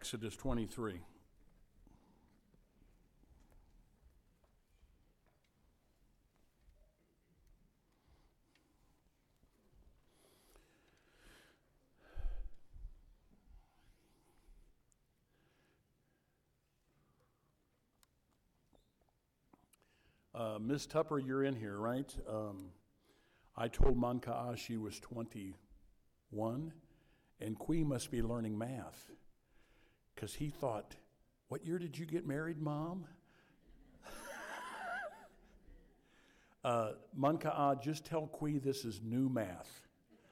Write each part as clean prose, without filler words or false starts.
Exodus 23. Ms. Tupper, you're in here, right? I told Manka'a she was 21, and Kui must be learning math, because he thought, what year did you get married, Mom? Manka'a, just tell Kui this is new math.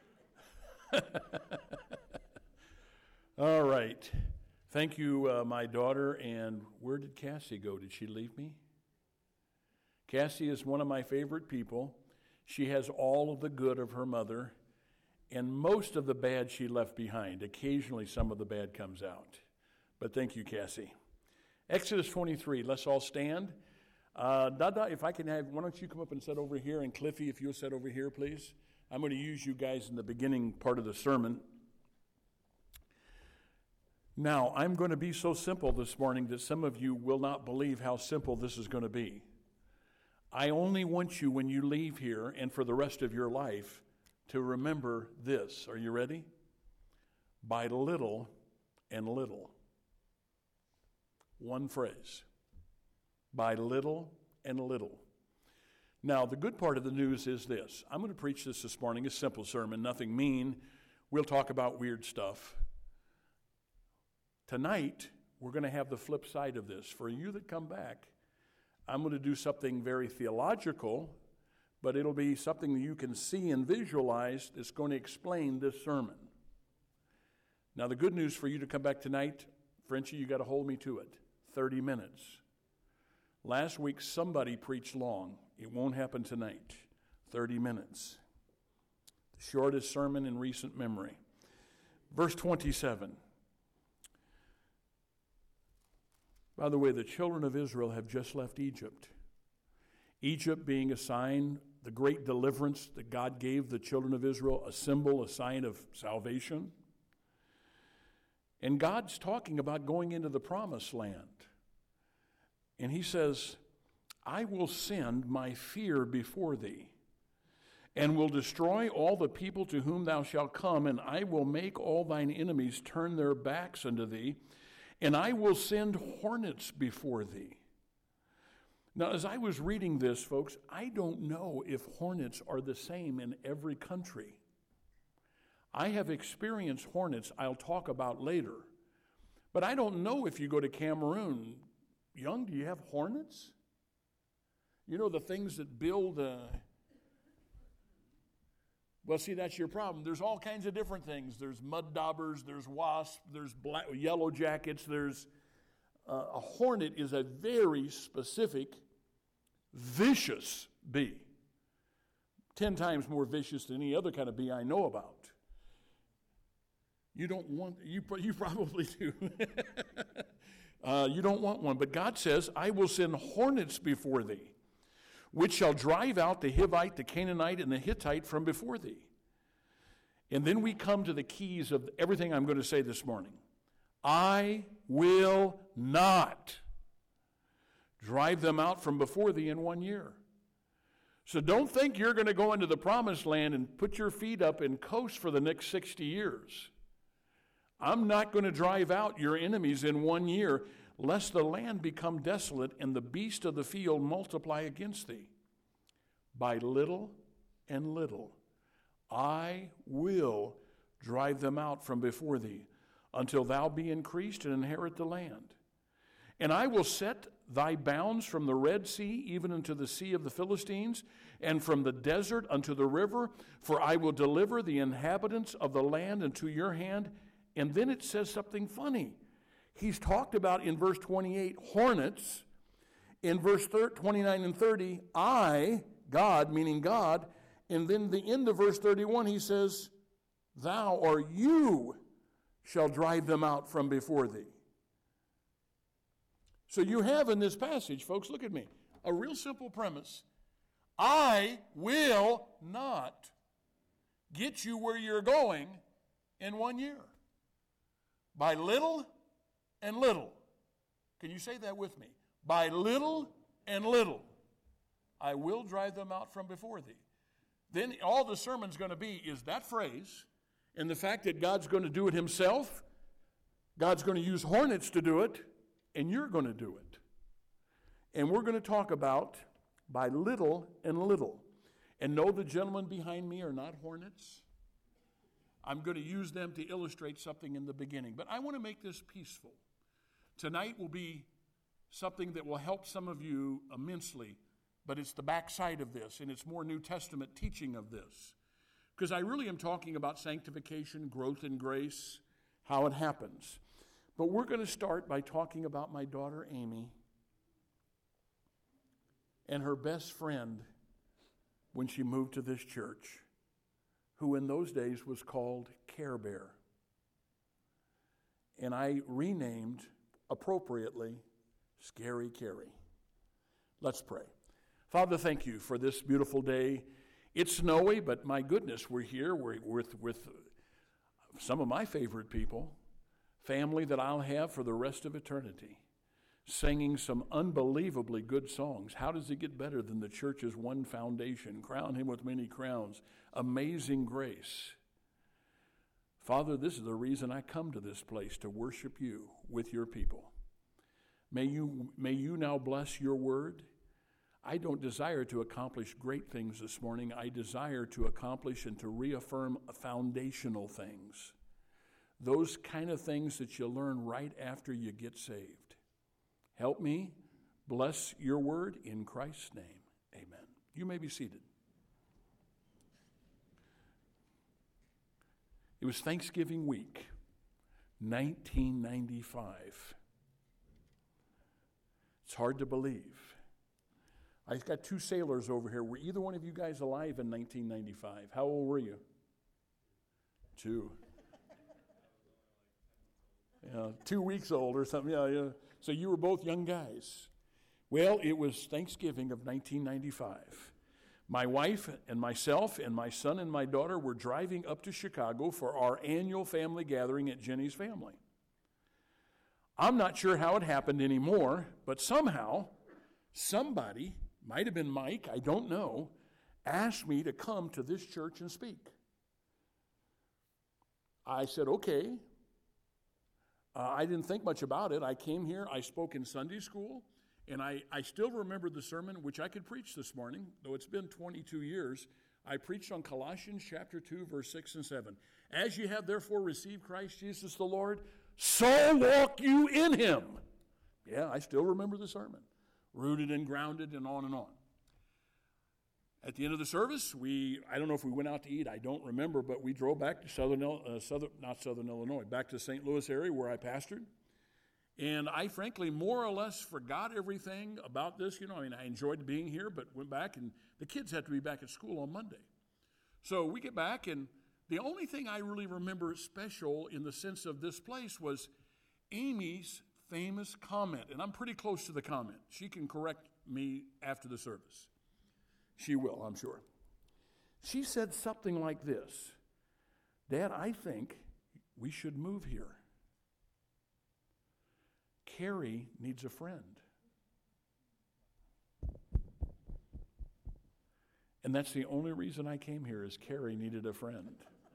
All right. Thank you, my daughter. And where did Cassie go? Did she leave me? Cassie is one of my favorite people. She has all of the good of her mother and most of the bad she left behind. Occasionally some of the bad comes out. But thank you, Cassie. Exodus 23, let's all stand. Dada, if I can have, why don't you come up and sit over here, and Cliffy, if you'll sit over here, please. I'm going to use you guys in the beginning part of the sermon. Now, I'm going to be so simple this morning that some of you will not believe how simple this is going to be. I only want you, when you leave here and for the rest of your life, to remember this. Are you ready? By little and little. One phrase. By little and little. Now, the good part of the news is this. I'm going to preach this morning, a simple sermon, nothing mean. We'll talk about weird stuff. Tonight, we're going to have the flip side of this. For you that come back, I'm going to do something very theological, but it'll be something that you can see and visualize that's going to explain this sermon. Now, the good news for you to come back tonight, Frenchie, you got to hold me to it. 30 minutes. Last week, somebody preached long. It won't happen tonight. 30 minutes. The shortest sermon in recent memory. Verse 27. By the way, the children of Israel have just left Egypt. Egypt being a sign, the great deliverance that God gave the children of Israel, a symbol, a sign of salvation. And God's talking about going into the promised land. And he says, I will send my fear before thee, and will destroy all the people to whom thou shalt come, and I will make all thine enemies turn their backs unto thee, and I will send hornets before thee. Now, as I was reading this, folks, I don't know if hornets are the same in every country. I have experienced hornets I'll talk about later. But I don't know if you go to Cameroon. Young, do you have hornets? You know, the things that build... Well, see, that's your problem. There's all kinds of different things. There's mud daubers, there's wasps, there's yellow jackets, there's... a hornet is a very specific, vicious bee. 10 times more vicious than any other kind of bee I know about. You don't want, you probably do. You don't want one. But God says, I will send hornets before thee, which shall drive out the Hivite, the Canaanite, and the Hittite from before thee. And then we come to the keys of everything I'm going to say this morning. I will not drive them out from before thee in 1 year. So don't think you're going to go into the promised land and put your feet up and coast for the next 60 years. I'm not going to drive out your enemies in 1 year, lest the land become desolate and the beasts of the field multiply against thee. By little and little, I will drive them out from before thee, until thou be increased and inherit the land. And I will set thy bounds from the Red Sea even unto the sea of the Philistines, and from the desert unto the river, for I will deliver the inhabitants of the land into your hand. And then it says something funny. He's talked about in verse 28, hornets. In verse 29 and 30, I, God, meaning God. And then the end of verse 31, he says, thou or you shall drive them out from before thee. So you have in this passage, folks, look at me, a real simple premise. I will not get you where you're going in 1 year. By little and little. Can you say that with me? By little and little, I will drive them out from before thee. Then all the sermon's going to be is that phrase, and the fact that God's going to do it himself, God's going to use hornets to do it, and you're going to do it. And we're going to talk about by little and little. And no, the gentlemen behind me are not hornets. I'm going to use them to illustrate something in the beginning. But I want to make this peaceful. Tonight will be something that will help some of you immensely, but it's the backside of this, and it's more New Testament teaching of this. Because I really am talking about sanctification, growth in grace, how it happens. But we're going to start by talking about my daughter Amy and her best friend when she moved to this church, who in those days was called Care Bear. And I renamed, appropriately, Scary Carrie. Let's pray. Father, thank you for this beautiful day. It's snowy, but my goodness, we're here. We're with some of my favorite people, family that I'll have for the rest of eternity, singing some unbelievably good songs. How does it get better than the church's one foundation? Crown him with many crowns. Amazing grace. Father, this is the reason I come to this place, to worship you with your people. May you now bless your word. I don't desire to accomplish great things this morning. I desire to accomplish and to reaffirm foundational things. Those kind of things that you learn right after you get saved. Help me. Bless your word in Christ's name. Amen. You may be seated. It was Thanksgiving week, 1995. It's hard to believe. I've got two sailors over here. Were either one of you guys alive in 1995? How old were you? 2. 2 weeks old or something. Yeah. So you were both young guys. Well, it was Thanksgiving of 1995. My wife and myself and my son and my daughter were driving up to Chicago for our annual family gathering at Jenny's family. I'm not sure how it happened anymore, but somehow somebody, might have been Mike, I don't know, asked me to come to this church and speak. I said, okay. I didn't think much about it. I came here, I spoke in Sunday school, and I still remember the sermon, which I could preach this morning, though it's been 22 years. I preached on Colossians chapter 2, verse 6 and 7. As ye have therefore received Christ Jesus the Lord, so walk you in him. Yeah, I still remember the sermon. Rooted and grounded and on and on. At the end of the service, I don't know if we went out to eat, I don't remember, but we drove back to Southern Illinois, back to the St. Louis area where I pastored. And I frankly more or less forgot everything about this. I enjoyed being here, but went back, and the kids had to be back at school on Monday. So we get back, and the only thing I really remember special in the sense of this place was Amy's famous comment, and I'm pretty close to the comment. She can correct me after the service. She will, I'm sure. She said something like this: Dad, I think we should move here. Carrie needs a friend. And that's the only reason I came here, is Carrie needed a friend.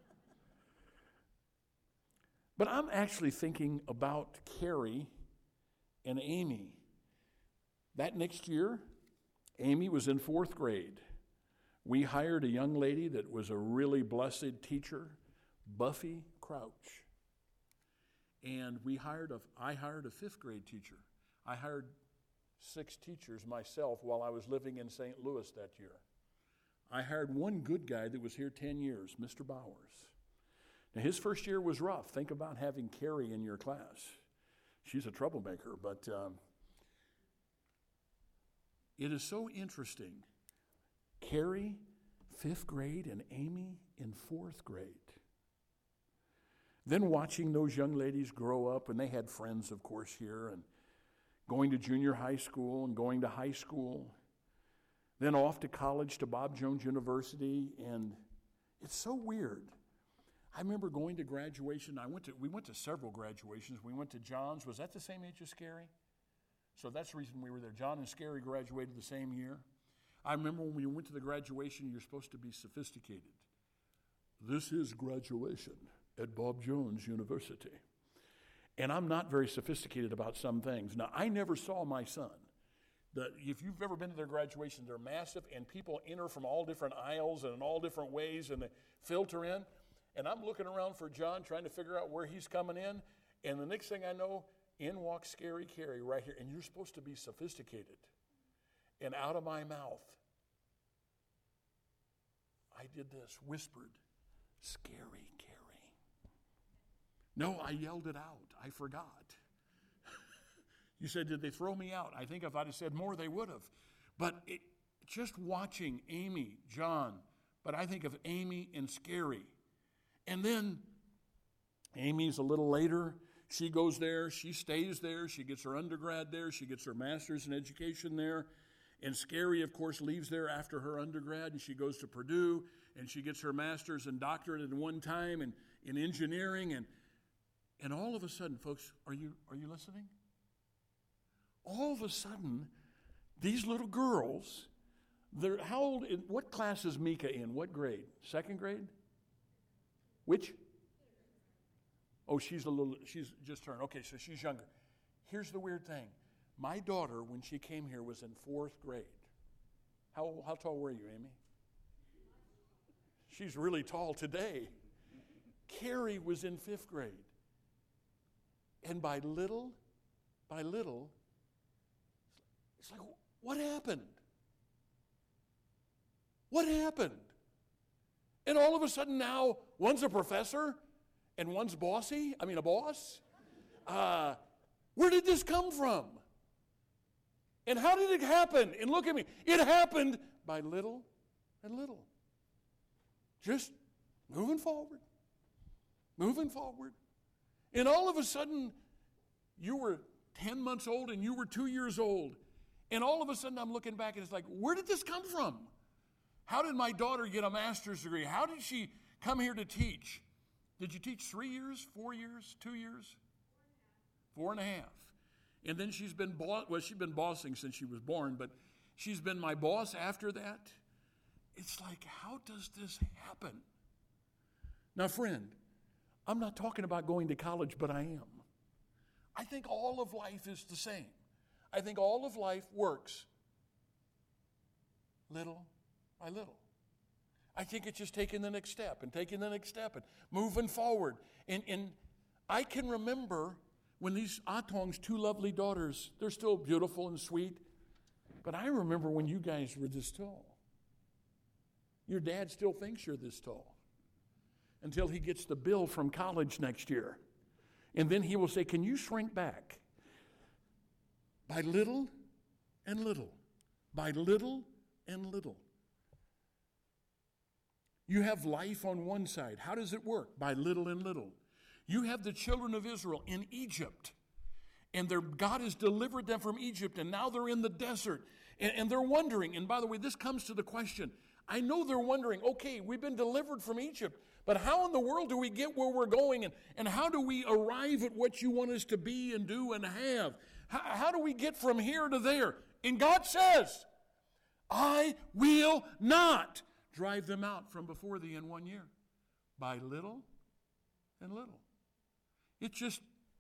But I'm actually thinking about Carrie and Amy. That next year, Amy was in 4th grade. We hired a young lady that was a really blessed teacher, Buffy Crouch. And I hired a 5th grade teacher. I hired 6 teachers myself while I was living in St. Louis that year. I hired one good guy that was here 10 years, Mr. Bowers. Now, his first year was rough. Think about having Carrie in your class. She's a troublemaker, but it is so interesting. Carrie, 5th grade, and Amy in 4th grade. Then watching those young ladies grow up, and they had friends, of course, here, and going to junior high school and going to high school, then off to college to Bob Jones University, and it's so weird I remember going to graduation. We went to several graduations. We went to John's. Was that the same age as Scary? So that's the reason we were there. John and Scary graduated the same year. I remember when we went to the graduation, you're supposed to be sophisticated. This is graduation at Bob Jones University. And I'm not very sophisticated about some things. Now, I never saw my son. If you've ever been to their graduation, they're massive, and people enter from all different aisles and in all different ways, and they filter in. And I'm looking around for John, trying to figure out where he's coming in. And the next thing I know, in walks Scary Carrie right here. And you're supposed to be sophisticated. And out of my mouth, I did this, whispered, Scary Carrie. No, I yelled it out. I forgot. You said, did they throw me out? I think if I'd have said more, they would have. But just watching Amy, John, but I think of Amy and Scary. And then Amy's a little later. She goes there. She stays there. She gets her undergrad there. She gets her master's in education there. And Scary, of course, leaves there after her undergrad, and she goes to Purdue, and she gets her master's and doctorate at one time in engineering. And all of a sudden, folks, are you listening? All of a sudden, these little girls, how old, what class is Mika in? What grade? Second grade? Which? Oh, she's just turned. Okay, so she's younger. Here's the weird thing. My daughter, when she came here, was in fourth grade. How tall were you, Amy? She's really tall today. Carrie was in fifth grade. And by little, it's like, what happened? What happened? And all of a sudden now, one's a professor and one's a boss. Where did this come from? And how did it happen? And look at me. It happened by little and little. Just moving forward. And all of a sudden, you were 10 months old and you were 2 years old. And all of a sudden, I'm looking back and it's like, where did this come from? How did my daughter get a master's degree? How did she come here to teach? Did you teach 3 years, 4 years, 2 years? 4.5. And then she's been bossing since she was born, but she's been my boss after that. It's like, how does this happen? Now, friend, I'm not talking about going to college, but I am. I think all of life is the same. I think all of life works little by little. I think it's just taking the next step and moving forward. And I can remember when these Atong's two lovely daughters, they're still beautiful and sweet, but I remember when you guys were this tall. Your dad still thinks you're this tall until he gets the bill from college next year. And then he will say, can you shrink back? By little and little. By little and little. You have life on one side. How does it work? By little and little. You have the children of Israel in Egypt. And God has delivered them from Egypt. And now they're in the desert. And they're wondering. And by the way, this comes to the question. I know they're wondering, okay, we've been delivered from Egypt. But how in the world do we get where we're going? And how do we arrive at what you want us to be and do and have? How do we get from here to there? And God says, I will not drive them out from before thee in 1 year. By little and little. It's just,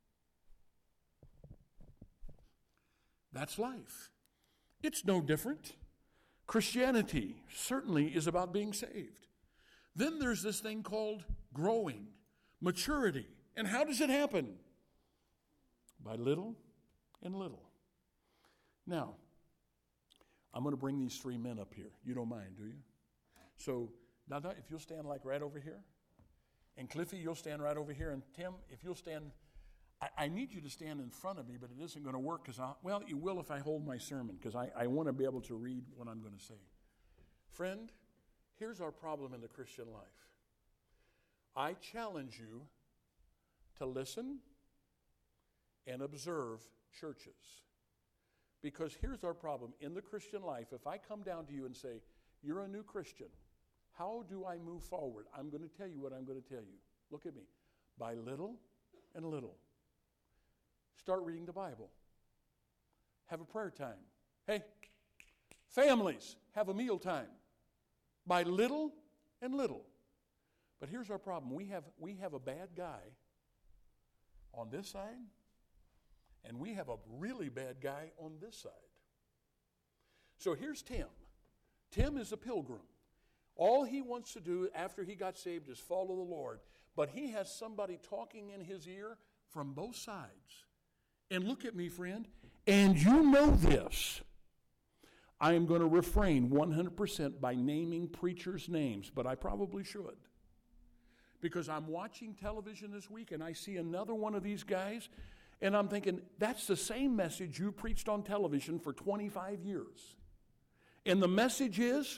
that's life. It's no different. Christianity certainly is about being saved. Then there's this thing called growing, maturity. And how does it happen? By little and little. Now, I'm going to bring these three men up here. You don't mind, do you? So, Dada, if you'll stand like right over here. And Cliffy, you'll stand right over here. And Tim, if you'll stand, I need you to stand in front of me, but it isn't going to work because, well, you will if I hold my sermon because I want to be able to read what I'm going to say. Friend, here's our problem in the Christian life. I challenge you to listen and observe churches. Because here's our problem. In the Christian life, if I come down to you and say, you're a new Christian, how do I move forward? I'm going to tell you what I'm going to tell you. Look at me. By little and little. Start reading the Bible. Have a prayer time. Hey, families, have a meal time. By little and little. But here's our problem. We have a bad guy on this side, and we have a really bad guy on this side. So here's Tim. Tim is a pilgrim. All he wants to do after he got saved is follow the Lord. But he has somebody talking in his ear from both sides. And look at me, friend, and you know this. I am going to refrain 100% by naming preachers' names, but I probably should. Because I'm watching television this week and I see another one of these guys, and I'm thinking, that's the same message you preached on television for 25 years. And the message is,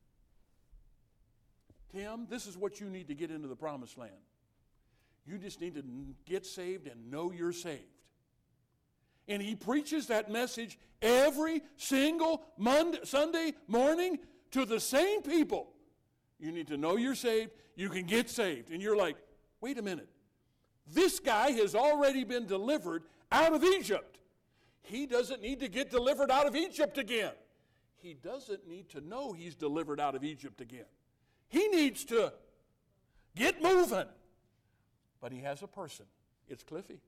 Tim, this is what you need to get into the promised land. You just need to get saved and know you're saved. And he preaches that message every single Sunday morning to the same people. You need to know you're saved. You can get saved. And you're like, wait a minute. This guy has already been delivered out of Egypt. He doesn't need to get delivered out of Egypt again. He doesn't need to know he's delivered out of Egypt again. He needs to get moving. But he has a person. It's Cliffy.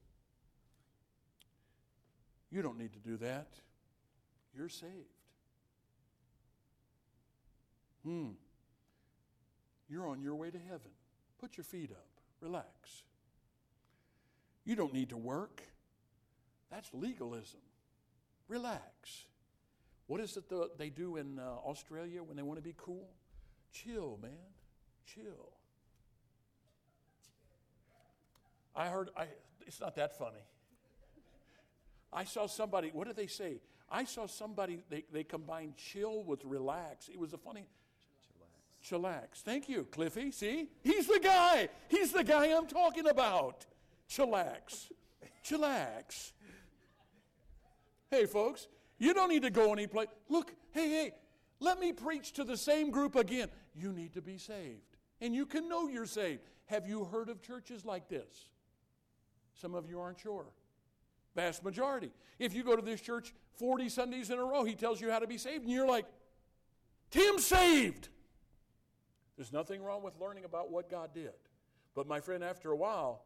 You don't need to do that. You're saved. You're on your way to heaven. Put your feet up. Relax. You don't need to work. That's legalism. Relax. What is it they do in Australia when they want to be cool? Chill, man. Chill. It's not that funny. I saw somebody, what did they say? I saw somebody, they combined chill with relax. It was a funny, chillax. Thank you, Cliffy. See? He's the guy. He's the guy I'm talking about. Chillax. Chillax. Hey, folks, you don't need to go any place. Look, hey, let me preach to the same group again. You need to be saved. And you can know you're saved. Have you heard of churches like this? Some of you aren't sure. Vast majority. If you go to this church 40 Sundays in a row, he tells you how to be saved, and you're like, Tim's saved. There's nothing wrong with learning about what God did. But my friend, after a while,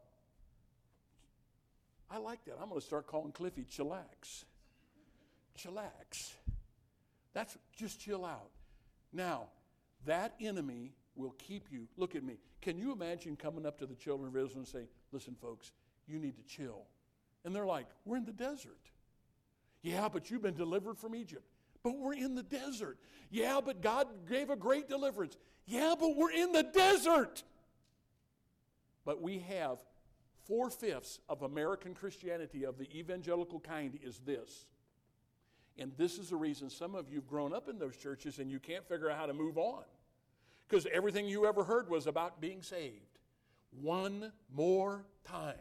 I like that. I'm going to start calling Cliffy Chillax. Chillax. That's just chill out. Now, that enemy will keep you. Look at me. Can you imagine coming up to the children of Israel and saying, listen, folks, you need to chill. And they're like, we're in the desert. Yeah, but you've been delivered from Egypt. But we're in the desert. Yeah, but God gave a great deliverance. Yeah, but we're in the desert. But we have 4/5 of American Christianity of the evangelical kind is this. And this is the reason some of you have grown up in those churches and you can't figure out how to move on. Because everything you ever heard was about being saved. One more time.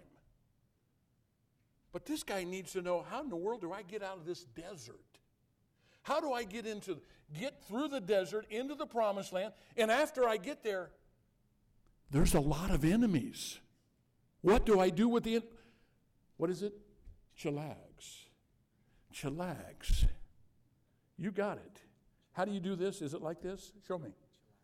But this guy needs to know, how in the world do I get out of this desert? How do I get through the desert into the promised land? And after I get there, there's a lot of enemies. What do I do with what is it? Chillax. Chillax. You got it. How do you do this? Is it like this? Show me.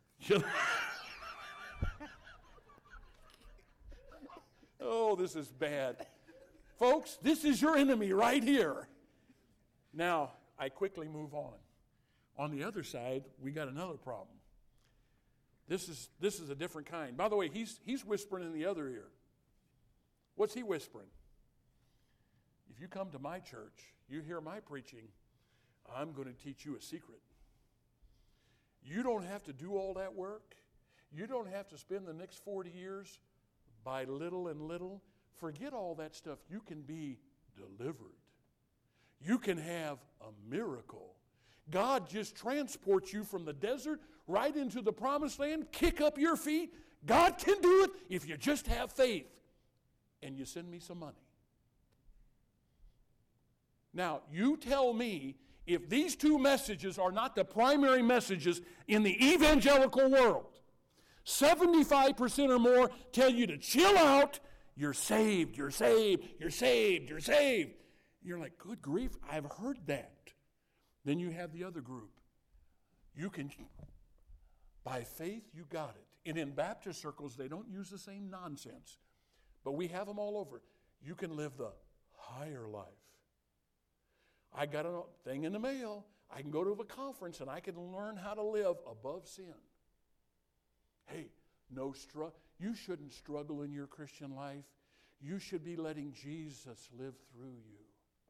Oh, this is bad. Folks, this is your enemy right here. Now, I quickly move on. On the other side, we got another problem. This is a different kind. By the way, he's whispering in the other ear. What's he whispering? If you come to my church, you hear my preaching, I'm going to teach you a secret. You don't have to do all that work. You don't have to spend the next 40 years by little and little. Forget all that stuff. You can be delivered. You can have a miracle. God just transports you from the desert right into the promised land. Kick up your feet. God can do it if you just have faith. And you send me some money. Now, you tell me if these two messages are not the primary messages in the evangelical world. 75% or more tell you to chill out. You're saved, you're saved, you're saved, you're saved. You're like, good grief, I've heard that. Then you have the other group. You can, by faith, you got it. And in Baptist circles, they don't use the same nonsense. But we have them all over. You can live the higher life. I got a thing in the mail. I can go to a conference and I can learn how to live above sin. Hey, you shouldn't struggle in your Christian life. You should be letting Jesus live through you.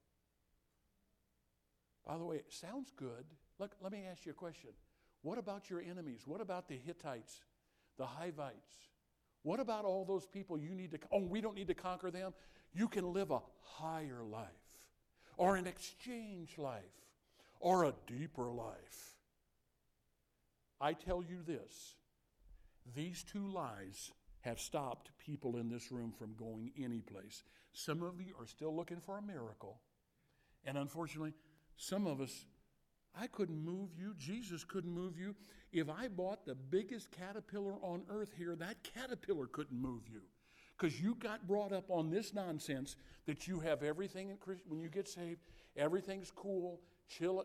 By the way, it sounds good. Look, let me ask you a question. What about your enemies? What about the Hittites, the Hivites? What about all those people we don't need to conquer them? You can live a higher life, or an exchange life, or a deeper life. I tell you this, these two lies have stopped people in this room from going any place. Some of you are still looking for a miracle, and unfortunately, some of us, I couldn't move you. Jesus couldn't move you. If I bought the biggest caterpillar on earth here, that caterpillar couldn't move you. Because you got brought up on this nonsense that you have everything when you get saved, everything's cool, chillax.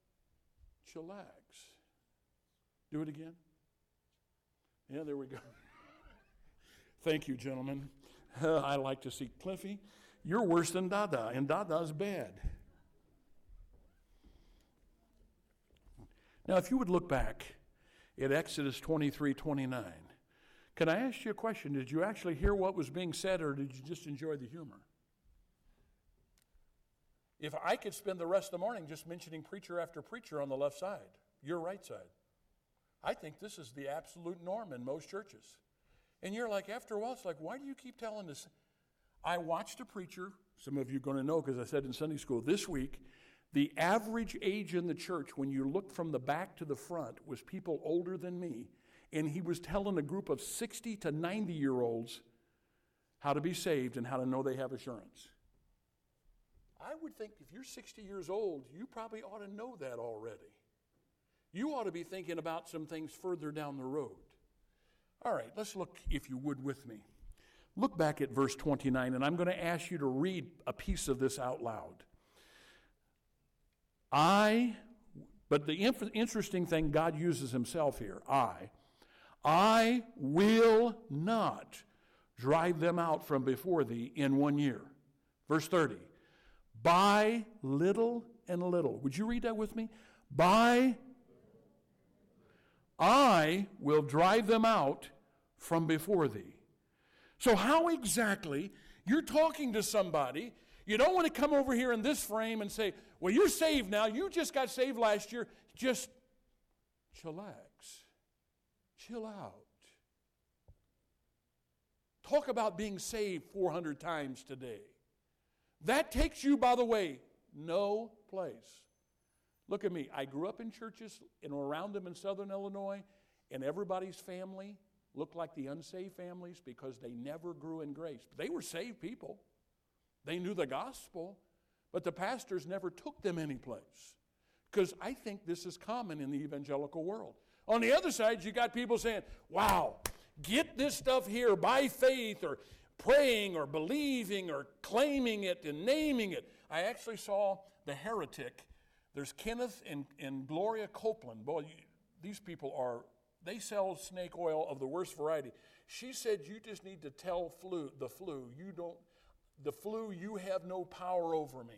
Do it again. Yeah, there we go. Thank you, gentlemen. I like to see Cliffy. You're worse than Dada, and Dada's bad. Now, if you would look back at Exodus 23:29, can I ask you a question? Did you actually hear what was being said, or did you just enjoy the humor? If I could spend the rest of the morning just mentioning preacher after preacher on the left side, your right side, I think this is the absolute norm in most churches. And you're like, after a while, it's like, why do you keep telling this? I watched a preacher, some of you are going to know because I said in Sunday school this week, the average age in the church, when you looked from the back to the front, was people older than me. And he was telling a group of 60 to 90-year-olds how to be saved and how to know they have assurance. I would think if you're 60 years old, you probably ought to know that already. You ought to be thinking about some things further down the road. All right, let's look, if you would, with me. Look back at verse 29, and I'm going to ask you to read a piece of this out loud. But the interesting thing, God uses himself here. I will not drive them out from before thee in 1 year. Verse 30. By little and little. Would you read that with me? I will drive them out from before thee. So how exactly, you're talking to somebody, you don't want to come over here in this frame and say, well, you're saved now, you just got saved last year, just chillax, chill out. Talk about being saved 400 times today. That takes you, by the way, no place. Look at me. I grew up in churches and around them in southern Illinois, and everybody's family looked like the unsaved families because they never grew in grace. They were saved people. They knew the gospel, but the pastors never took them anyplace. Because I think this is common in the evangelical world. On the other side, you got people saying, wow, get this stuff here by faith or praying or believing or claiming it and naming it. I actually saw The Heretic. There's Kenneth and Gloria Copeland. Boy, these people they sell snake oil of the worst variety. She said, you just need to tell the flu, you have no power over me.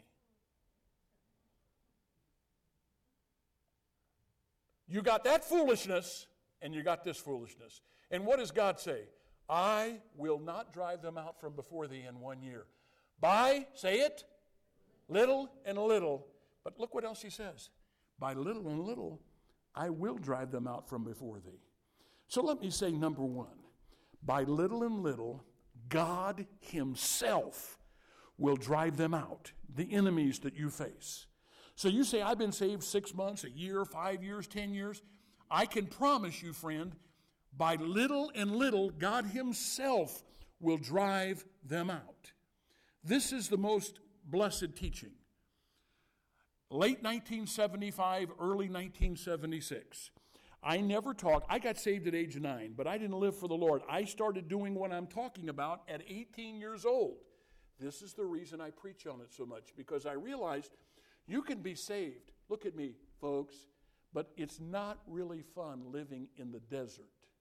You got that foolishness, and you got this foolishness. And what does God say? I will not drive them out from before thee in 1 year. By, say it, little and little. But look what else he says. By little and little, I will drive them out from before thee. So let me say number one. By little and little, God himself will drive them out, the enemies that you face. So you say, I've been saved 6 months, a year, 5 years, 10 years. I can promise you, friend, by little and little, God himself will drive them out. This is the most blessed teaching. Late 1975, early 1976, I never talked. I got saved at age 9, but I didn't live for the Lord. I started doing what I'm talking about at 18 years old. This is the reason I preach on it so much, because I realized you can be saved. Look at me, folks, but it's not really fun living in the desert.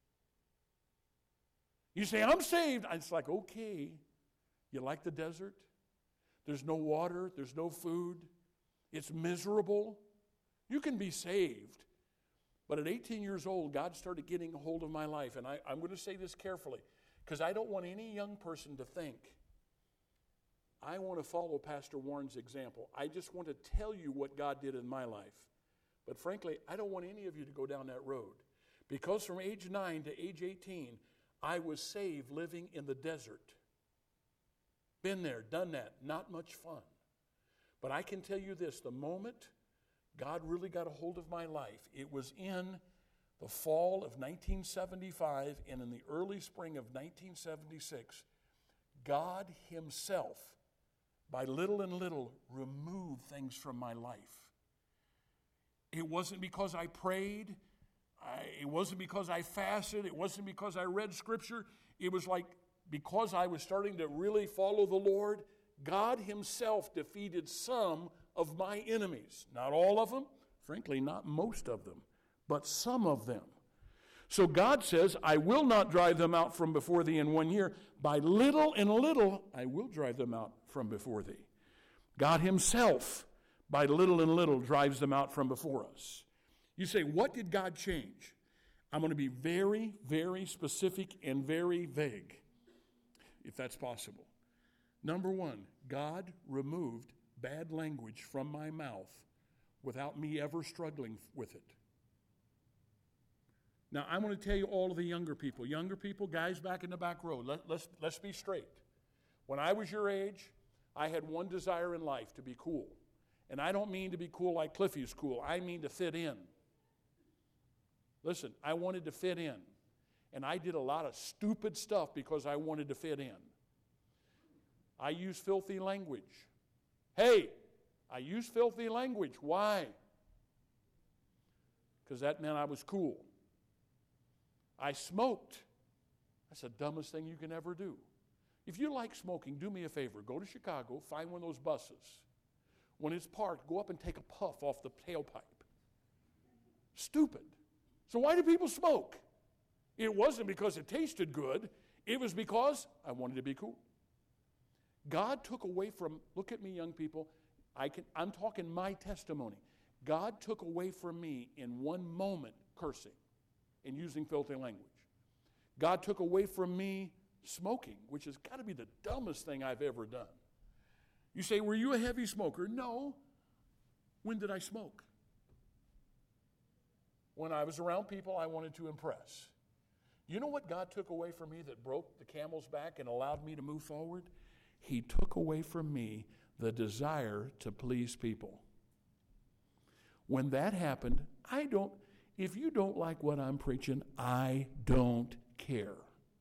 You say, I'm saved. It's like, okay, you like the desert? There's no water, there's no food. It's miserable. You can be saved. But at 18 years old, God started getting a hold of my life. And I'm going to say this carefully, because I don't want any young person to think, I want to follow Pastor Warren's example. I just want to tell you what God did in my life. But frankly, I don't want any of you to go down that road. Because from age 9 to age 18, I was saved living in the desert. Been there, done that, not much fun. But I can tell you this, the moment God really got a hold of my life, it was in the fall of 1975 and in the early spring of 1976, God himself, by little and little, removed things from my life. It wasn't because I prayed. It wasn't because I fasted. It wasn't because I read Scripture. It was like because I was starting to really follow the Lord, God himself defeated some of my enemies. Not all of them. Frankly, not most of them. But some of them. So God says, I will not drive them out from before thee in 1 year. By little and little, I will drive them out from before thee. God himself, by little and little, drives them out from before us. You say, what did God change? I'm going to be very, very specific and very vague, if that's possible. Number one, God removed bad language from my mouth without me ever struggling with it. Now, I want to tell you all of the younger people, guys back in the back row, let's be straight. When I was your age, I had one desire in life, to be cool. And I don't mean to be cool like Cliffy's cool. I mean to fit in. Listen, I wanted to fit in. And I did a lot of stupid stuff because I wanted to fit in. I used filthy language. Hey, I used filthy language. Why? Because that meant I was cool. I smoked. That's the dumbest thing you can ever do. If you like smoking, do me a favor. Go to Chicago, find one of those buses. When it's parked, go up and take a puff off the tailpipe. Stupid. So why do people smoke? It wasn't because it tasted good. It was because I wanted to be cool. God took away from, look at me, young people, I'm talking my testimony. God took away from me in one moment cursing and using filthy language. God took away from me smoking, which has got to be the dumbest thing I've ever done. You say, were you a heavy smoker? No. When did I smoke? When I was around people I wanted to impress. You know what God took away from me that broke the camel's back and allowed me to move forward? He took away from me the desire to please people. When that happened, if you don't like what I'm preaching, I don't care.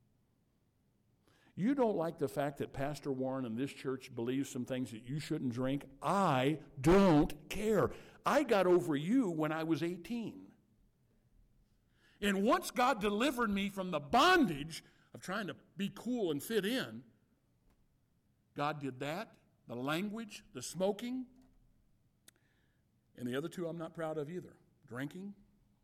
You don't like the fact that Pastor Warren and this church believes some things that you shouldn't drink, I don't care. I got over you when I was 18. And once God delivered me from the bondage of trying to be cool and fit in, God did that, the language, the smoking, and the other two I'm not proud of either. Drinking.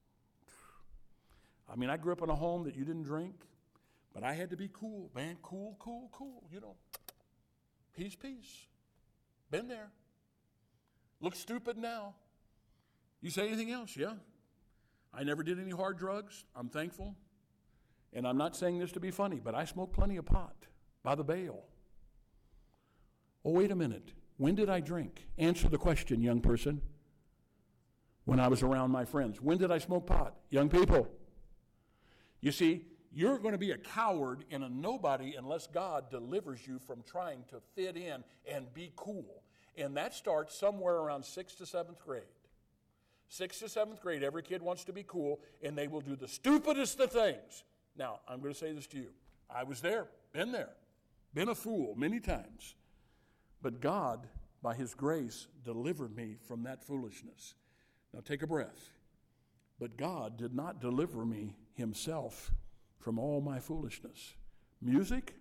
I mean, I grew up in a home that you didn't drink, but I had to be cool. Man, cool. You know, peace. Been there. Look stupid now. You say anything else? Yeah. I never did any hard drugs. I'm thankful. And I'm not saying this to be funny, but I smoked plenty of pot by the bale. Oh, wait a minute. When did I drink? Answer the question, young person. When I was around my friends. When did I smoke pot? Young people. You see, you're going to be a coward and a nobody unless God delivers you from trying to fit in and be cool. And that starts somewhere around 6th to 7th grade. 6th to 7th grade, every kid wants to be cool, and they will do the stupidest of things. Now, I'm going to say this to you. I was there, been a fool many times. But God, by his grace, delivered me from that foolishness. Now take a breath. But God did not deliver me himself from all my foolishness. Music?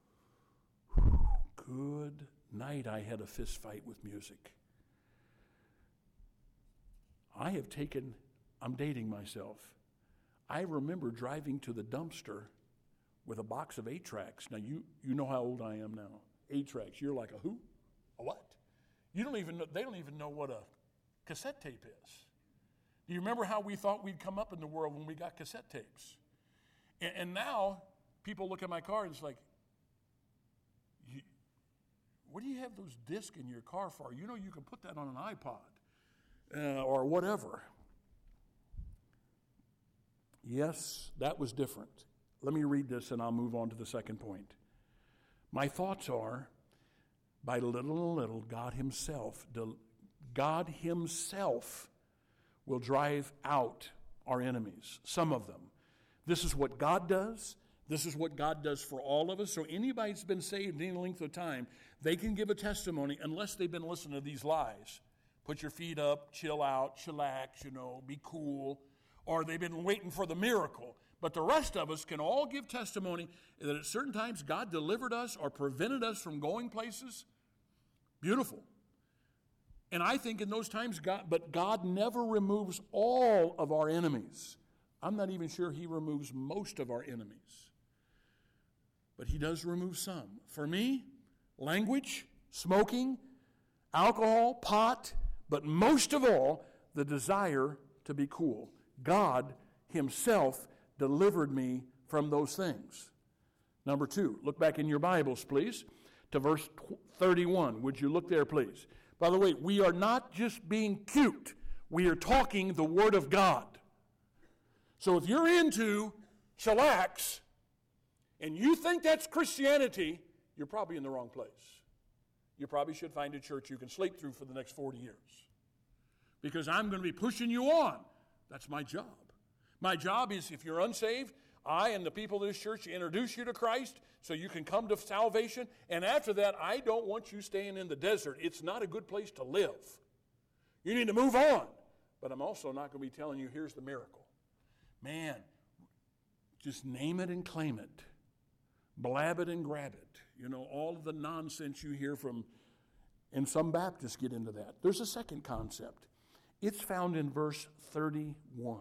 Good night, I had a fist fight with music. I'm dating myself. I remember driving to the dumpster with a box of 8-tracks. Now, you know how old I am now. 8-tracks. You're like, a who? A what? They don't even know what a cassette tape is. Do you remember how we thought we'd come up in the world when we got cassette tapes? And now, people look at my car and it's like, what do you have those discs in your car for? You know you can put that on an iPod or whatever. Yes, that was different. Let me read this and I'll move on to the second point. My thoughts are, by little and little, God Himself will drive out our enemies, some of them. This is what God does. This is what God does for all of us. So anybody that's been saved any length of time, they can give a testimony unless they've been listening to these lies. Put your feet up, chill out, chillax, be cool. Or they've been waiting for the miracle. But the rest of us can all give testimony that at certain times God delivered us or prevented us from going places. Beautiful. And I think in those times, God never removes all of our enemies. I'm not even sure He removes most of our enemies. But He does remove some. For me, language, smoking, alcohol, pot, but most of all, the desire to be cool. God Himself delivered me from those things. Number 2, look back in your Bibles, please, to verse 31. Would you look there, please? By the way, we are not just being cute. We are talking the Word of God. So if you're into chillax and you think that's Christianity, you're probably in the wrong place. You probably should find a church you can sleep through for the next 40 years. Because I'm going to be pushing you on. That's my job. My job is, if you're unsaved, I and the people of this church introduce you to Christ so you can come to salvation. And after that, I don't want you staying in the desert. It's not a good place to live. You need to move on. But I'm also not going to be telling you, here's the miracle. Man, just name it and claim it. Blab it and grab it. All of the nonsense you hear from, and some Baptists get into that. There's a second concept. It's found in verse 31.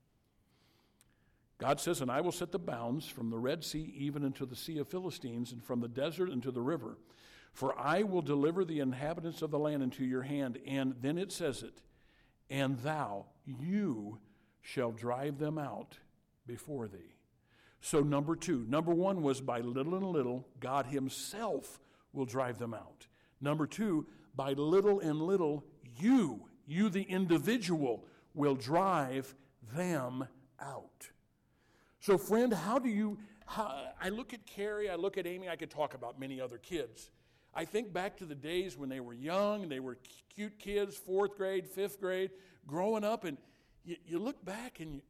God says, and I will set the bounds from the Red Sea even into the Sea of Philistines, and from the desert into the river. For I will deliver the inhabitants of the land into your hand. And then it says it, and you shall drive them out before thee. So number 2. Number 1 was by little and little, God Himself will drive them out. Number 2, by little and little, you the individual, will drive them out. So friend, I look at Carrie, I look at Amy, I could talk about many other kids. I think back to the days when they were young, they were cute kids, 4th grade, 5th grade, growing up, and you look back and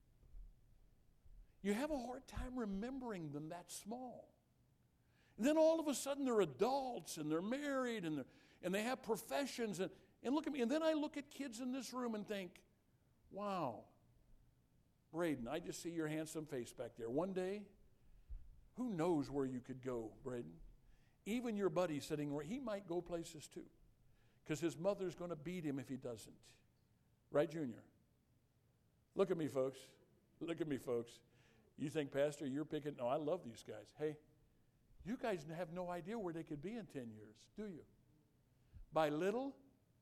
you have a hard time remembering them that small. And then all of a sudden they're adults and they're married and they have professions and look at me. And then I look at kids in this room and think, wow, Braden, I just see your handsome face back there. One day, who knows where you could go, Braden? Even your buddy sitting where he might go places too, because his mother's going to beat him if he doesn't. Right, Junior? Look at me, folks. Look at me, folks. You think, Pastor, you're picking? No, I love these guys. Hey, you guys have no idea where they could be in 10 years, do you? By little?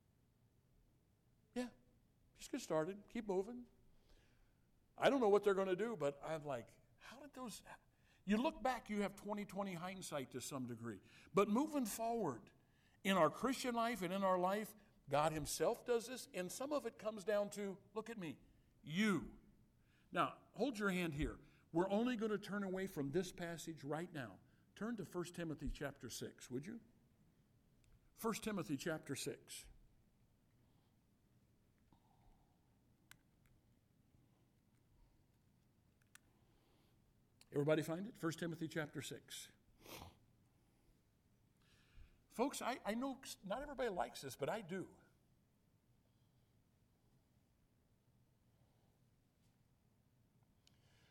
Yeah, just get started. Keep moving. I don't know what they're going to do, but I'm like, how did those... You look back, you have 20/20 hindsight to some degree. But moving forward, in our Christian life and in our life, God Himself does this, and some of it comes down to, look at me, you. Now, hold your hand here. We're only going to turn away from this passage right now. Turn to 1 Timothy chapter 6, would you? 1 Timothy chapter 6. Everybody find it? 1 Timothy chapter 6. Folks, I know not everybody likes this, but I do.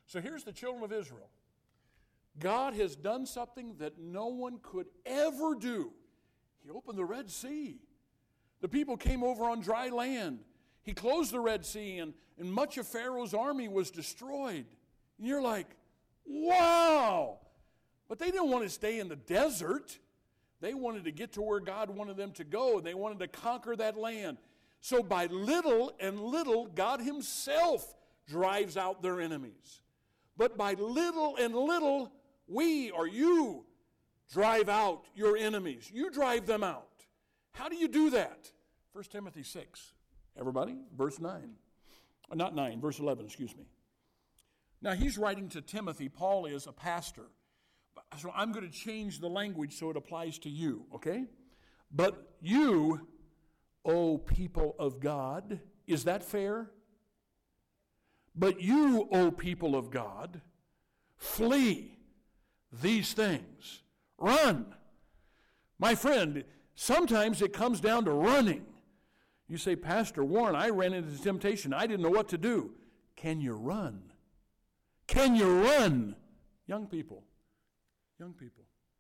So here's the children of Israel. God has done something that no one could ever do. He opened the Red Sea. The people came over on dry land. He closed the Red Sea, and much of Pharaoh's army was destroyed. And you're like, wow! But they didn't want to stay in the desert. They wanted to get to where God wanted them to go, and they wanted to conquer that land. So by little and little, God himself drives out their enemies. But by little and little, we or you drive out your enemies. You drive them out. How do you do that? 1 Timothy 6. Everybody? Verse 9. Not 9, verse 11, excuse me. Now he's writing to Timothy. Paul is a pastor. So I'm going to change the language so it applies to you, okay? But you, O people of God, is that fair? But you, O people of God, flee these things. Run. My friend, sometimes it comes down to running. You say, Pastor Warren, I ran into temptation. I didn't know what to do. Can you run? Can you run? Young people. Young people.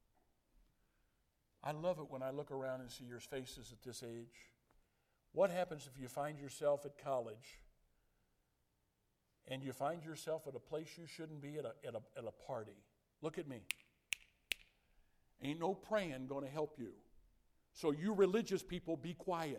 I love it when I look around and see your faces at this age. What happens if you find yourself at college and you find yourself at a place you shouldn't be, at a party? Look at me. Ain't no praying going to help you. So you religious people, be quiet.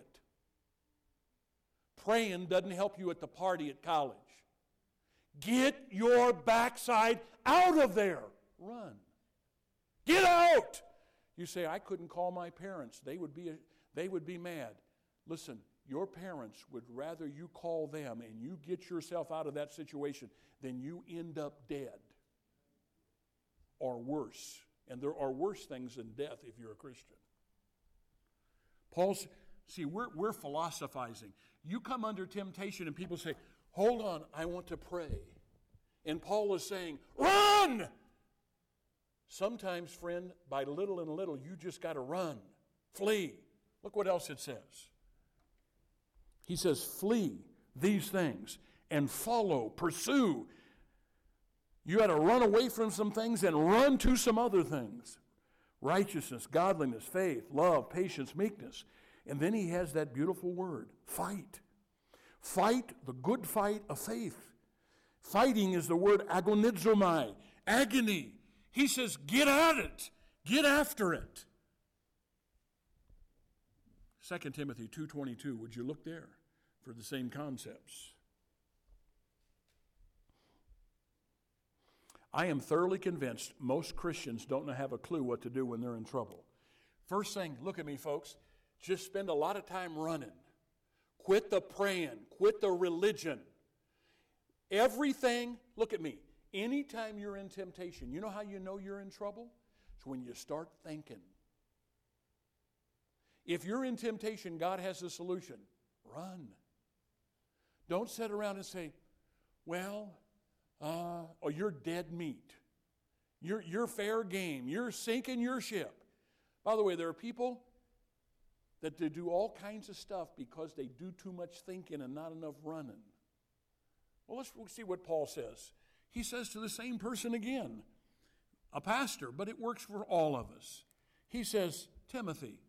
Praying doesn't help you at the party at college. Get your backside out of there. Run. Get out! You say, I couldn't call my parents. They would be mad. Listen, your parents would rather you call them and you get yourself out of that situation than you end up dead or worse. And there are worse things than death if you're a Christian. We're philosophizing. You come under temptation and people say, hold on, I want to pray. And Paul is saying, run! Sometimes, friend, by little and little, you just got to run. Flee. Look what else it says. He says, flee these things and follow, pursue. You got to run away from some things and run to some other things. Righteousness, godliness, faith, love, patience, meekness. And then he has that beautiful word, fight. Fight the good fight of faith. Fighting is the word agonizomai, agony. He says, get at it. Get after it. 2 Timothy 2:22, would you look there for the same concepts? I am thoroughly convinced most Christians don't have a clue what to do when they're in trouble. First thing, look at me, folks, just spend a lot of time running. Quit the praying. Quit the religion. Everything, look at me. Anytime you're in temptation, you know how you know you're in trouble? It's when you start thinking. If you're in temptation, God has a solution. Run. Don't sit around and say, or you're dead meat. You're fair game. You're sinking your ship. By the way, there are people that they do all kinds of stuff because they do too much thinking and not enough running. Well, let's see what Paul says. He says to the same person again, a pastor, but it works for all of us. He says, Timothy.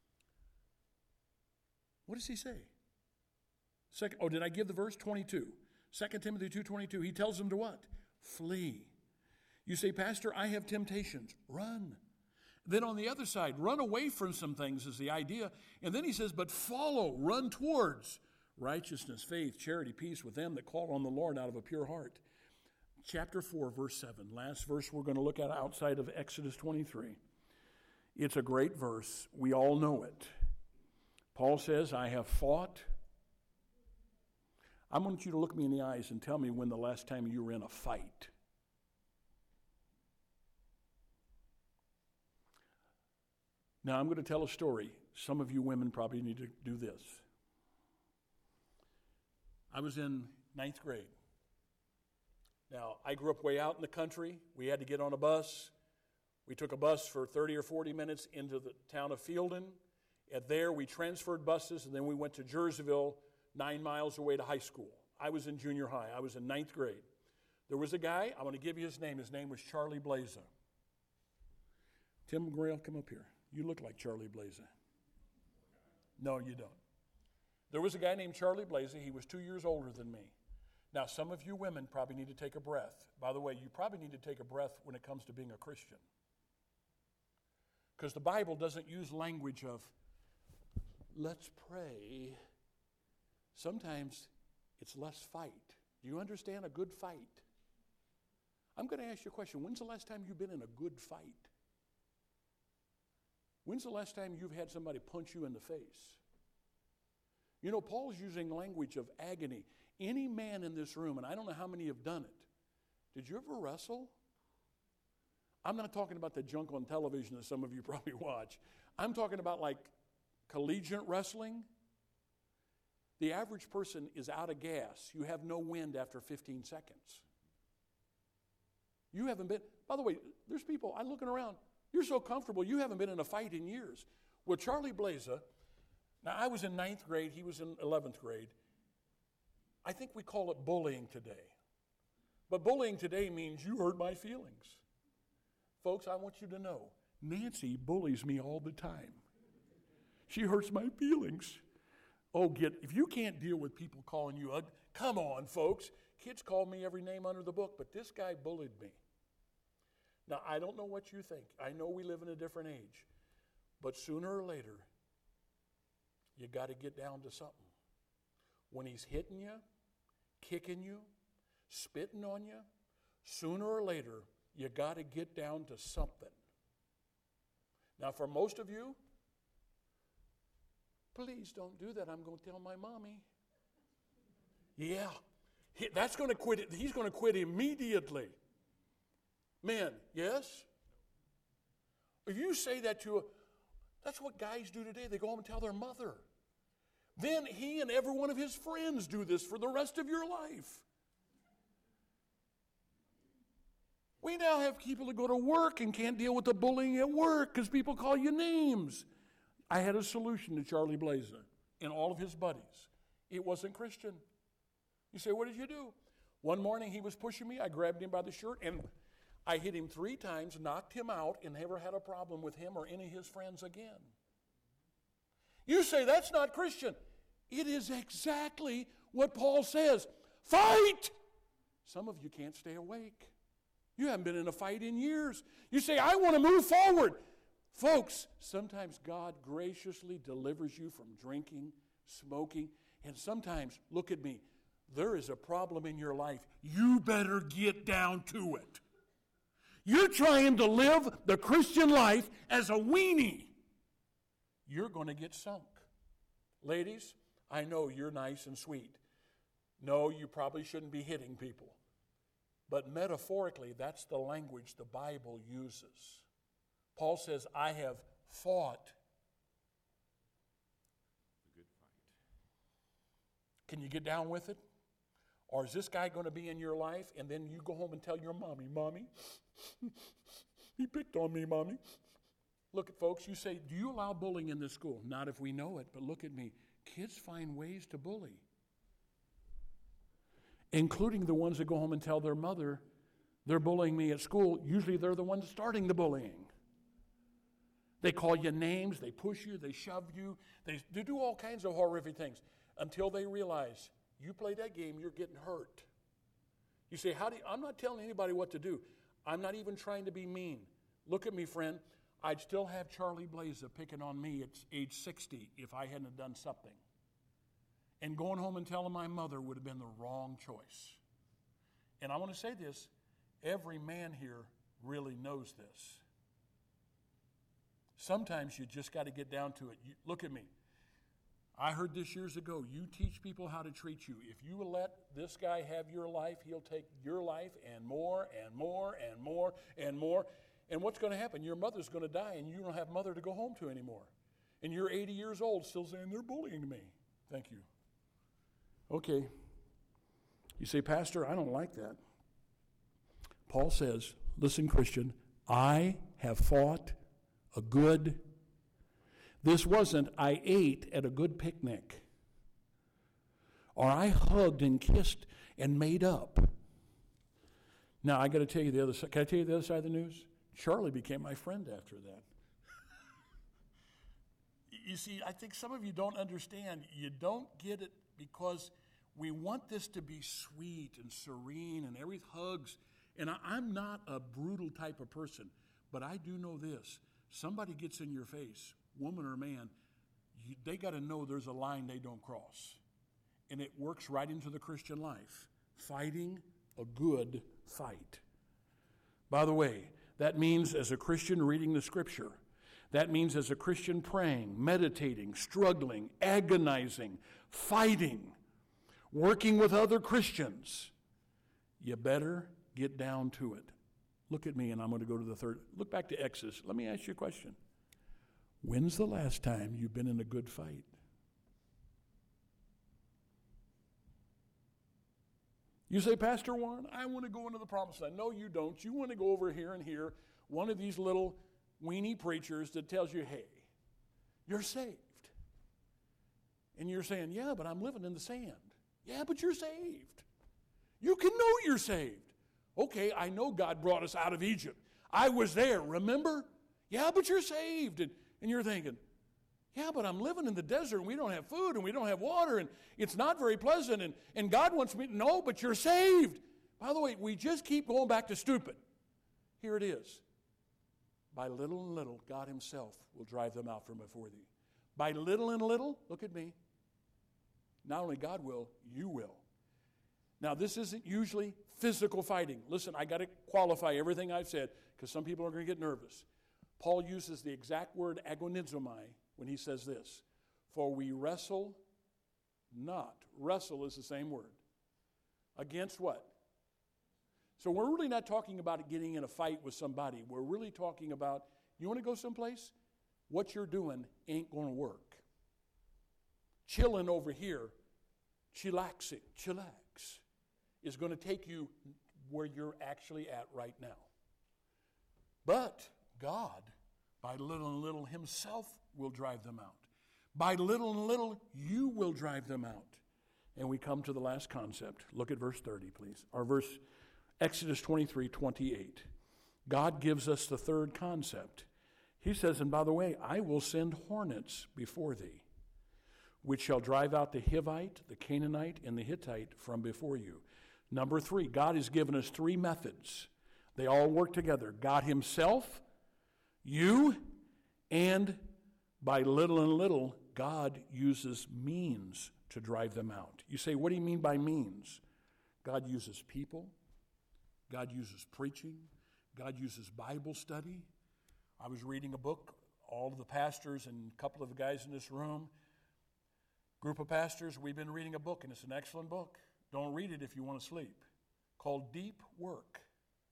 What does he say? Did I give the verse? 22. 2 Timothy 2:22. He tells them to what? Flee. You say, Pastor, I have temptations. Run. Then on the other side, run away from some things is the idea. And then he says, but follow, run towards righteousness, faith, charity, peace with them that call on the Lord out of a pure heart. Chapter 4, verse 7. Last verse we're going to look at outside of Exodus 23. It's a great verse. We all know it. Paul says, I have fought. I want you to look me in the eyes and tell me when the last time you were in a fight. Now, I'm going to tell a story. Some of you women probably need to do this. I was in 9th grade. Now, I grew up way out in the country. We had to get on a bus. We took a bus for 30 or 40 minutes into the town of Fielden. And there, we transferred buses, and then we went to Jerseyville, 9 miles away to high school. I was in junior high. I was in 9th grade. There was a guy, I'm going to give you his name. His name was Charlie Blazer. Tim Grail, come up here. You look like Charlie Blazer. No, you don't. There was a guy named Charlie Blazer. He was 2 years older than me. Now, some of you women probably need to take a breath. By the way, you probably need to take a breath when it comes to being a Christian. Because the Bible doesn't use language of, let's pray. Sometimes it's let's fight. Do you understand a good fight? I'm going to ask you a question. When's the last time you've been in a good fight? When's the last time you've had somebody punch you in the face? You know, Paul's using language of agony. Any man in this room, and I don't know how many have done it, did you ever wrestle? I'm not talking about the junk on television that some of you probably watch. I'm talking about like collegiate wrestling. The average person is out of gas. You have no wind after 15 seconds. You haven't been, by the way, there's people, I'm looking around, you're so comfortable, you haven't been in a fight in years. Well, Charlie Blazer, now I was in 9th grade, he was in 11th grade. I think we call it bullying today. But bullying today means you hurt my feelings. Folks, I want you to know, Nancy bullies me all the time. She hurts my feelings. Oh, if you can't deal with people calling you ugly, come on, folks. Kids call me every name under the book, but this guy bullied me. Now, I don't know what you think. I know we live in a different age. But sooner or later, you got to get down to something. When he's hitting you, kicking you, spitting on you, sooner or later, you got to get down to something. Now, for most of you, please don't do that. I'm going to tell my mommy. Yeah, that's going to quit. He's going to quit immediately. Men, yes? If you say that to that's what guys do today. They go home and tell their mother. Then he and every one of his friends do this for the rest of your life. We now have people that go to work and can't deal with the bullying at work because people call you names. I had a solution to Charlie Blazer and all of his buddies. It wasn't Christian. You say, what did you do? One morning he was pushing me. I grabbed him by the shirt and I hit him 3 times, knocked him out, and never had a problem with him or any of his friends again. You say that's not Christian. It is exactly what Paul says. Fight! Some of you can't stay awake. You haven't been in a fight in years. You say, I want to move forward. Folks, sometimes God graciously delivers you from drinking, smoking, and sometimes, look at me, there is a problem in your life. You better get down to it. You're trying to live the Christian life as a weenie. You're going to get sunk. Ladies, I know you're nice and sweet. No, you probably shouldn't be hitting people. But metaphorically, that's the language the Bible uses. Paul says, I have fought a good fight. Can you get down with it? Or is this guy going to be in your life and then you go home and tell your mommy, Mommy, he picked on me, Mommy. Look at folks, you say, do you allow bullying in this school? Not if we know it, but look at me. Kids find ways to bully. Including the ones that go home and tell their mother they're bullying me at school. Usually they're the ones starting the bullying. They call you names, they push you, they shove you, they do all kinds of horrific things until they realize you play that game, you're getting hurt. You say, I'm not telling anybody what to do. I'm not even trying to be mean. Look at me, friend. I'd still have Charlie Blazer picking on me at age 60 if I hadn't done something. And going home and telling my mother would have been the wrong choice. And I want to say this, every man here really knows this. Sometimes you just got to get down to it. Look at me. I heard this years ago. You teach people how to treat you. If you let this guy have your life, he'll take your life and more and more and more and more. And what's going to happen? Your mother's going to die and you don't have mother to go home to anymore. And you're 80 years old still saying, they're bullying me. Thank you. Okay. You say, Pastor, I don't like that. Paul says, listen, Christian, I have fought a good. This wasn't I ate at a good picnic or I hugged and kissed and made up. Now, I got to tell you the other side. Can I tell you the other side of the news? Charlie became my friend after that. You see, I think some of you don't understand. You don't get it because we want this to be sweet and serene and every hugs. And I'm not a brutal type of person, but I do know this. Somebody gets in your face, woman or man, they got to know there's a line they don't cross. And it works right into the Christian life. Fighting a good fight. By the way, that means as a Christian reading the Scripture. That means as a Christian praying, meditating, struggling, agonizing, fighting, working with other Christians. You better get down to it. Look at me, and I'm going to go to the third. Look back to Exodus. Let me ask you a question. When's the last time you've been in a good fight? You say, Pastor Warren, I want to go into the promised land. No, you don't. You want to go over here and hear one of these little weenie preachers that tells you, hey, you're saved. And you're saying, yeah, but I'm living in the sand. Yeah, but you're saved. You can know you're saved. Okay, I know God brought us out of Egypt. I was there, remember? Yeah, but you're saved. And you're thinking, yeah, but I'm living in the desert and we don't have food and we don't have water and it's not very pleasant and God wants me to know, but you're saved. By the way, we just keep going back to stupid. Here it is. By little and little, God himself will drive them out from before thee. By little and little, look at me. Not only God will, you will. Now, this isn't usually physical fighting. Listen, I got to qualify everything I've said because some people are going to get nervous. Paul uses the exact word agonizomai when he says this. For we wrestle not. Wrestle is the same word. Against what? So we're really not talking about getting in a fight with somebody. We're really talking about, you want to go someplace? What you're doing ain't going to work. Chilling over here, chillax, is going to take you where you're actually at right now. But God, by little and little, himself will drive them out. By little and little, you will drive them out. And we come to the last concept. Look at verse 30, please. Or Exodus 23:28. God gives us the third concept. He says, and by the way, I will send hornets before thee, which shall drive out the Hivite, the Canaanite, and the Hittite from before you. Number 3, God has given us 3 methods. They all work together. God himself, you, and by little and little, God uses means to drive them out. You say, what do you mean by means? God uses people. God uses preaching. God uses Bible study. I was reading a book, all of the pastors and a couple of the guys in this room, group of pastors, we've been reading a book, and it's an excellent book. Don't read it if you want to sleep. Called Deep Work.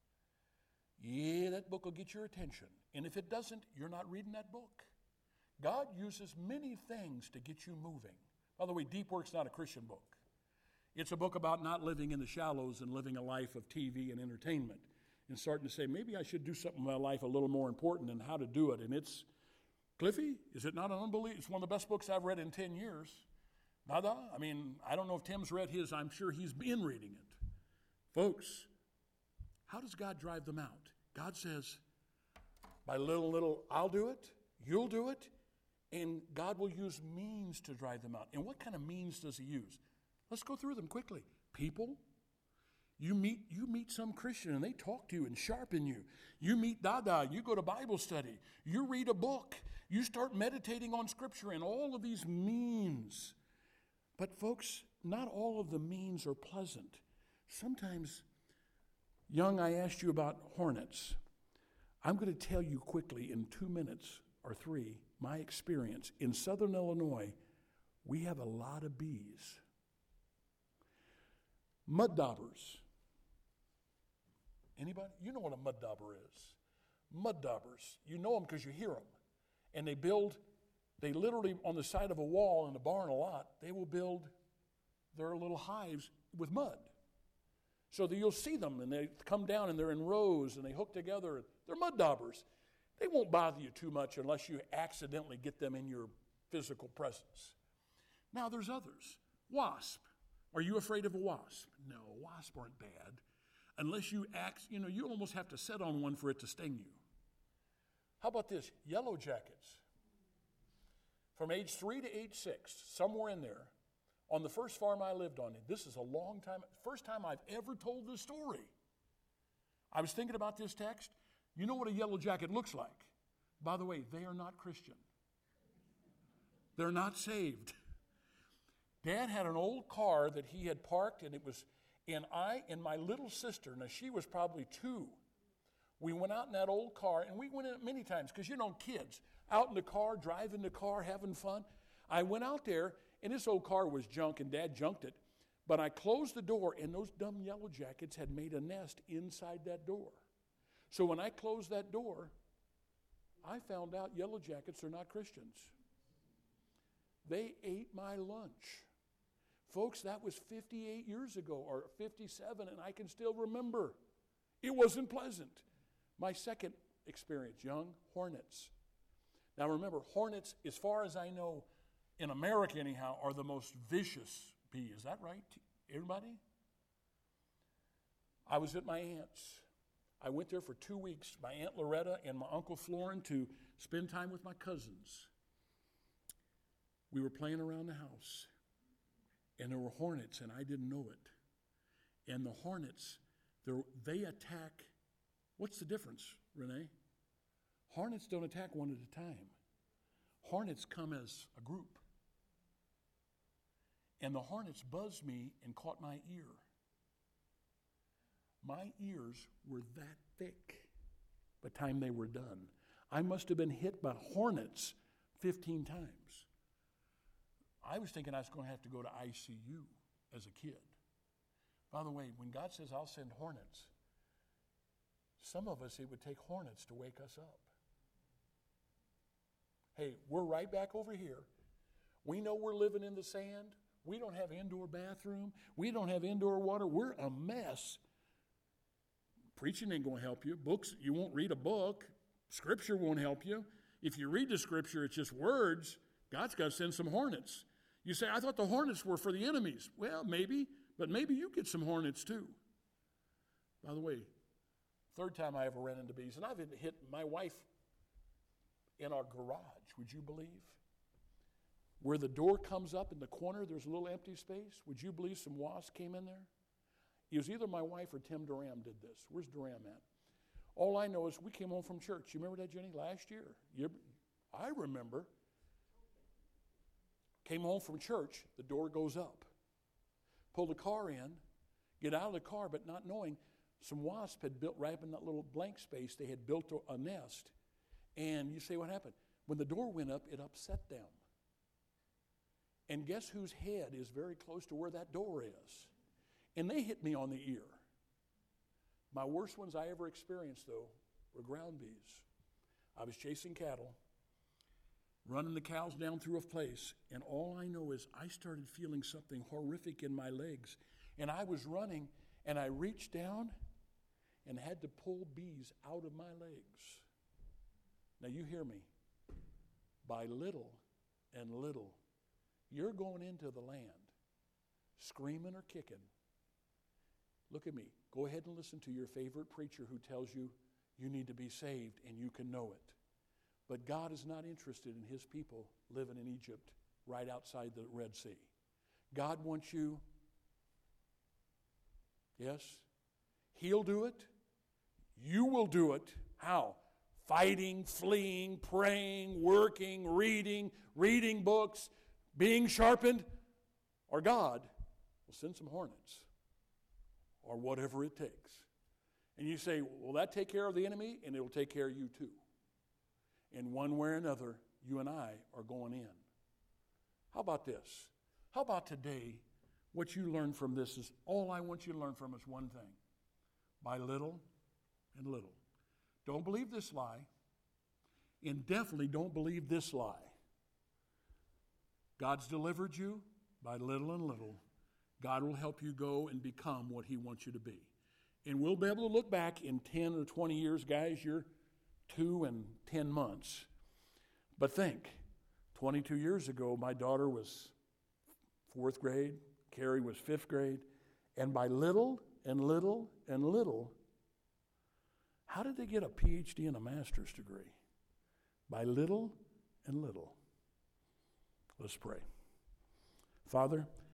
Yeah, that book will get your attention. And if it doesn't, you're not reading that book. God uses many things to get you moving. By the way, Deep Work's not a Christian book. It's a book about not living in the shallows and living a life of TV and entertainment and starting to say, maybe I should do something in my life a little more important and how to do it. And it's, Cliffy, is it not an unbelievable? It's one of the best books I've read in 10 years. Nada? I mean, I don't know if Tim's read his. I'm sure he's been reading it. Folks, how does God drive them out? God says, by little and little, I'll do it, you'll do it, and God will use means to drive them out. And what kind of means does he use? Let's go through them quickly. People. You meet some Christian and they talk to you and sharpen you. You meet Dada, you go to Bible study, you read a book, you start meditating on Scripture and all of these means. But folks, not all of the means are pleasant. Sometimes, Young, I asked you about hornets. I'm going to tell you quickly in 2 minutes or 3 my experience. In southern Illinois, we have a lot of bees. Mud daubers. Anybody? You know what a mud dauber is. Mud daubers. You know them because you hear them. And they literally, on the side of a wall in a barn a lot, they will build their little hives with mud. So that you'll see them, and they come down, and they're in rows, and they hook together. They're mud daubers. They won't bother you too much unless you accidentally get them in your physical presence. Now, there's others. Wasp. Are you afraid of a wasp? No, wasps aren't bad. unless you act, you almost have to sit on one for it to sting you. How about this? Yellow jackets. From age 3 to age 6, somewhere in there, on the first farm I lived on, this is a long time, first time I've ever told this story. I was thinking about this text. You know what a yellow jacket looks like? By the way, they are not Christian. They're not saved. Dad had an old car that he had parked, and I and my little sister, now she was probably 2, we went out in that old car, and we went in it many times, because kids, out in the car, driving the car, having fun. I went out there, and this old car was junk, and Dad junked it. But I closed the door, and those dumb yellow jackets had made a nest inside that door. So when I closed that door, I found out yellow jackets are not Christians. They ate my lunch. Folks, that was 58 years ago, or 57, and I can still remember. It wasn't pleasant. My second experience, young hornets. Now remember, hornets, as far as I know, in America anyhow, are the most vicious bee. Is that right, everybody? I was at my aunt's. I went there for 2 weeks, my Aunt Loretta and my Uncle Florin, to spend time with my cousins. We were playing around the house, and there were hornets, and I didn't know it. And the hornets, they attack. What's the difference, Renee? Hornets don't attack one at a time. Hornets come as a group. And the hornets buzzed me and caught my ear. My ears were that thick by the time they were done. I must have been hit by hornets 15 times. I was thinking I was going to have to go to ICU as a kid. By the way, when God says, I'll send hornets, some of us, it would take hornets to wake us up. Hey, we're right back over here. We know we're living in the sand. We don't have indoor bathroom. We don't have indoor water. We're a mess. Preaching ain't going to help you. Books, you won't read a book. Scripture won't help you. If you read the Scripture, it's just words. God's got to send some hornets. You say, I thought the hornets were for the enemies. Well, maybe, but maybe you get some hornets too. By the way, third time I ever ran into bees, and I've hit my wife in our garage, would you believe? Where the door comes up in the corner, there's a little empty space. Would you believe some wasps came in there? It was either my wife or Tim Durham did this. Where's Durham at? All I know is we came home from church. You remember that, Jenny, last year? I remember. Came home from church, the door goes up. Pull the car in, get out of the car, but not knowing, some wasps had built, right in that little blank space, they had built a nest. And you say, what happened? When the door went up, it upset them. And guess whose head is very close to where that door is? And they hit me on the ear. My worst ones I ever experienced, though, were ground bees. I was chasing cattle, running the cows down through a place, and all I know is I started feeling something horrific in my legs. And I was running, and I reached down and had to pull bees out of my legs. Now you hear me. By little and little, you're going into the land, screaming or kicking. Look at me. Go ahead and listen to your favorite preacher who tells you you need to be saved and you can know it. But God is not interested in his people living in Egypt right outside the Red Sea. God wants you. Yes? He'll do it. You will do it. How? Fighting, fleeing, praying, working, reading books, being sharpened. Or God will send some hornets. Or whatever it takes. And you say, will that take care of the enemy? And it'll take care of you too. In one way or another, you and I are going in. How about this? How about today, what you learn from this is, all I want you to learn from is one thing. By little and little. Don't believe this lie. And definitely don't believe this lie. God's delivered you by little and little. God will help you go and become what he wants you to be. And we'll be able to look back in 10 or 20 years, guys, you're 2 and 10 months. But think, 22 years ago, my daughter was 4th grade, Carrie was 5th grade, and by little and little and little. How did they get a PhD and a master's degree? By little and little. Let's pray. Father,